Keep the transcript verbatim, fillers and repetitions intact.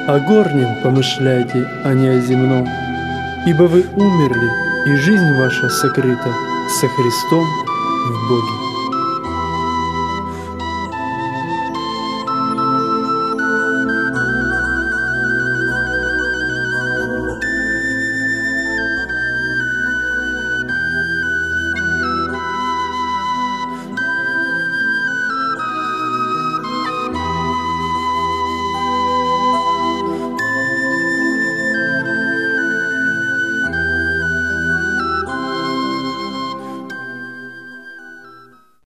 о горнем помышляйте, а не о земном, ибо вы умерли, и жизнь ваша сокрыта со Христом в Боге.